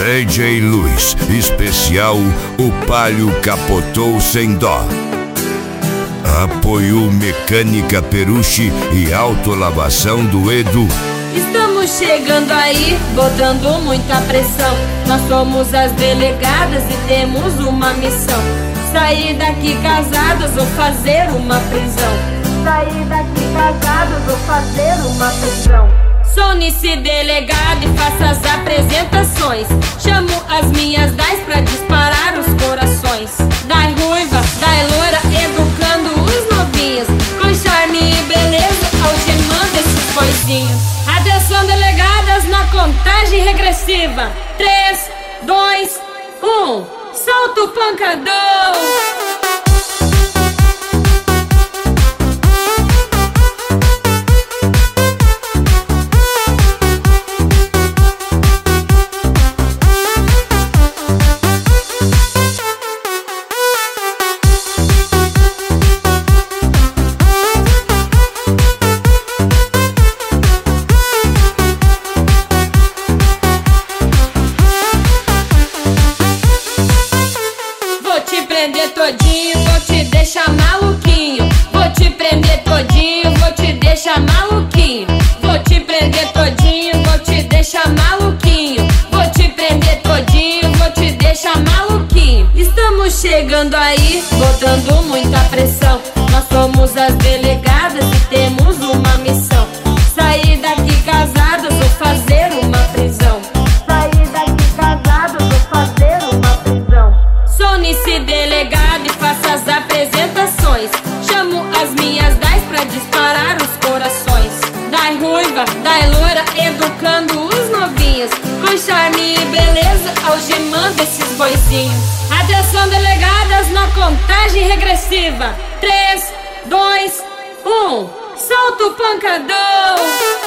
DJ Luiz, especial O Palio Capotou Sem Dó. Apoio Mecânica Peruche e Autolavação do Edu. Estamos chegando aí, botando muita pressão. Nós somos as delegadas e temos uma missão: sair daqui casadas ou fazer uma prisão. Sair daqui casadas ou fazer uma prisão. Sou Nice delegada e faço as apresentações. Chamo as minhas 10 pra disparar os corações. Das ruiva, das loira, educando os novinhos, com charme e beleza, algemando esses boizinhos. Atenção delegadas na contagem regressiva. 3, 2, 1, solta o pancadão. Prender todinho, vou te deixar maluquinho. Vou te prender todinho, vou te deixar maluquinho. Vou te prender todinho, vou te deixar maluquinho. Vou te prender todinho, vou te deixar maluquinho. Estamos chegando aí, botando muita pressão. Nós somos as delegadas e temos uma missão: sair daqui casadas ou fazer uma prisão. Sair daqui casadas ou fazer uma prisão. Sou Nice delegada e faço as apresentações. Chamo as minhas 10 pra disparar os corações. Das ruiva, das loira, educando os novinhos, com charme e beleza, algemando esses boizinhos. Atenção delegadas na contagem regressiva. 3, 2, 1, solta o pancadão.